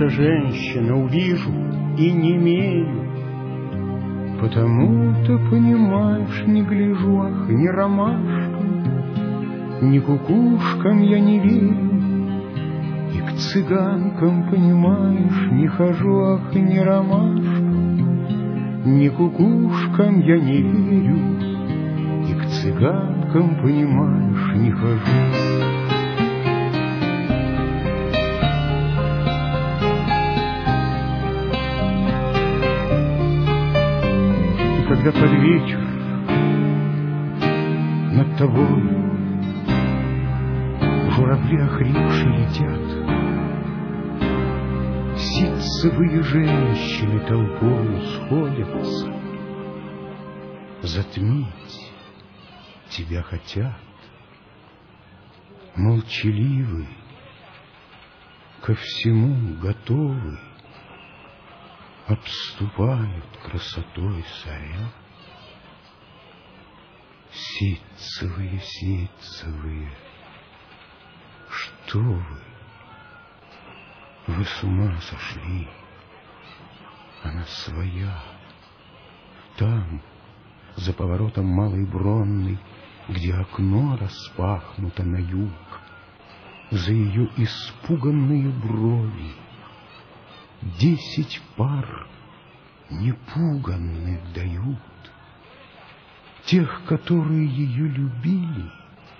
женщина, увижу и немею. Потому-то, понимаешь, не гляжу, ах, ни ромашкам, ни кукушкам я не верю, и к цыганкам, понимаешь, не хожу, ах, ни ромашкам, ни кукушкам я не верю, и к цыганкам, понимаешь, не хожу. Когда под вечер над тобой журавли охрипшие летят, ситцевые женщины толпою сходятся, затмить тебя хотят, молчаливы, ко всему готовы, обступают красотой соря. Ситцевые, ситцевые, что вы с ума сошли? Она своя. Там, за поворотом Малой Бронной, где окно распахнуто на юг, за ее испуганные брови 10 пар непуганных дают, тех, которые ее любили,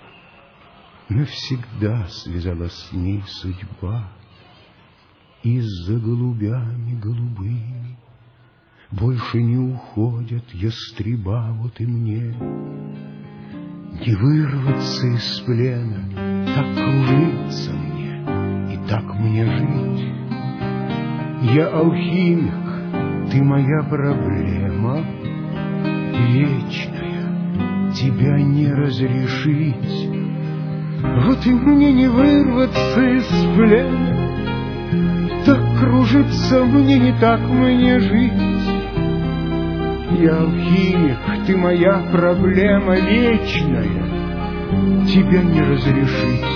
навсегда связала с ней судьба, и за голубями голубыми больше не уходят ястреба. Вот и мне не вырваться из плена, так кружиться мне и так мне жить. Я алхимик, ты моя проблема вечная, тебя не разрешить. Вот и мне не вырваться из плена, так кружиться мне, не так мне жить. Я алхимик, ты моя проблема вечная, тебя не разрешить.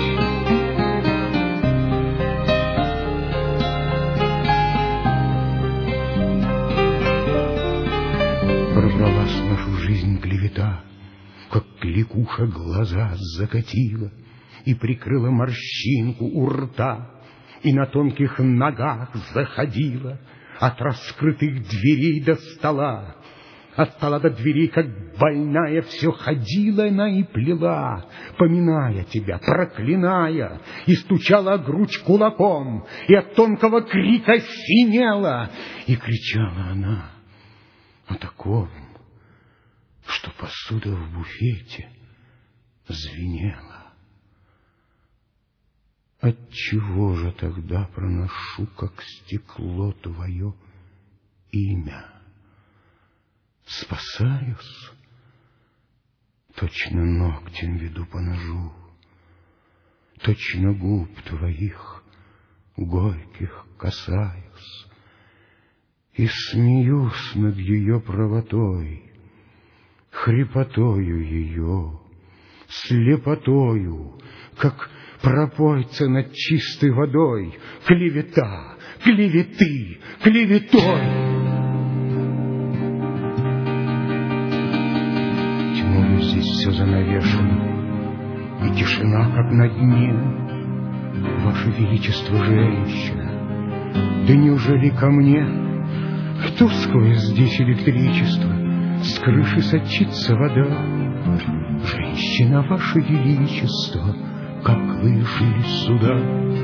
Пробралась в нашу жизнь клевета, как кликуша глаза закатила и прикрыла морщинку у рта, и на тонких ногах заходила от раскрытых дверей до стола. От стола до дверей, как больная, все ходила она и плела, поминая тебя, проклиная, и стучала о грудь кулаком, и от тонкого крика синела, и кричала она о таком, что посуда в буфете звенела. Отчего же тогда проношу, как стекло, твое имя? Спасаюсь, точно ногтем веду по ножу, точно губ твоих горьких касаюсь, и смеюсь над ее правотой, хрипотою ее, слепотою, как пропойца над чистой водой, клевета, клеветы, клеветой. Тьмою здесь все занавешено, и тишина, как на дне. Ваше Величество, женщина, да неужели ко мне? Тусклое здесь электричество, с крыши сочится вода. Женщина, Ваше Величество, как вы жили сюда?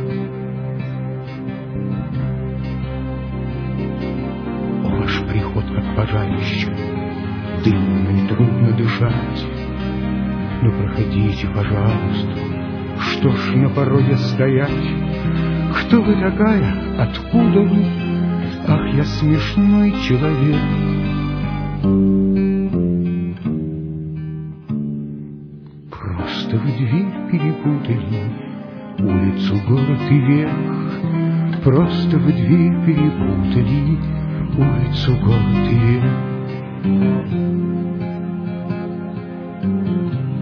О, ваш приход, как пожарище, дымно и трудно дышать. Ну, проходите, пожалуйста, что ж на пороге стоять? Кто вы такая? Откуда вы? Ах, я смешной человек. Просто вы дверь перепутали, улицу, город и век. Просто вы дверь перепутали, улицу, город и век.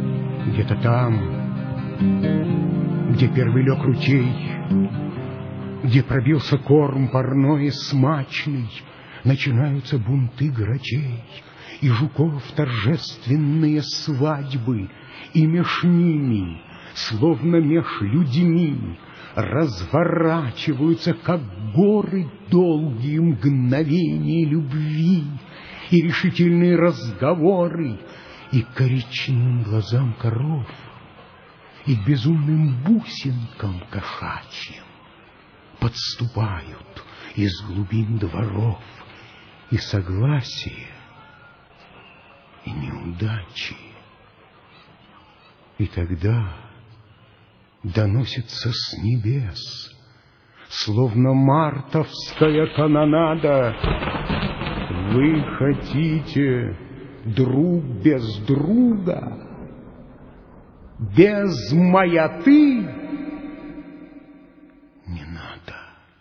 Где-то там, где первый лег ручей, где пробился корм парной и смачный, начинаются бунты грачей и жуков торжественные свадьбы, и меж ними, словно меж людьми, разворачиваются, как горы, долгие мгновения любви и решительные разговоры, и к коричневым глазам коров, и к безумным бусинкам кошачьим подступают из глубин дворов и согласие, и неудачи. И тогда доносится с небес, словно мартовская канонада: вы хотите друг без друга, без маяты? Не надо.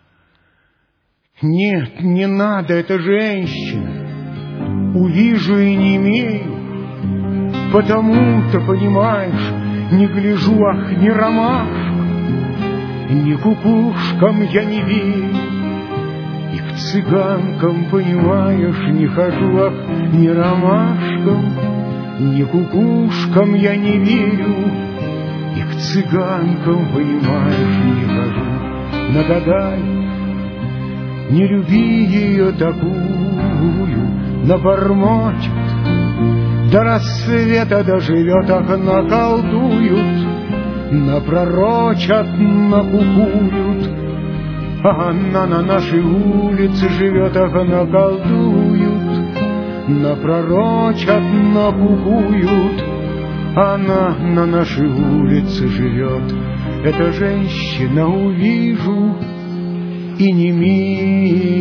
Нет, не надо, это женщина. Увижу и не имею, потому-то, понимаешь, не гляжу, ах, ни ромашек, ни кукушкам я не верю, и к цыганкам, понимаешь, не хожу, ах, ни ромашкам, ни кукушкам я не верю, и к цыганкам, понимаешь, не хожу. Нагадай, не люби ее такую, набормочет, до рассвета доживет, ах, наколдуют, напророчат, накукуют. А она на нашей улице живет, ах, наколдуют, напророчат, накукуют. Она на нашей улице живет. Эта женщина, увижу, и не милую.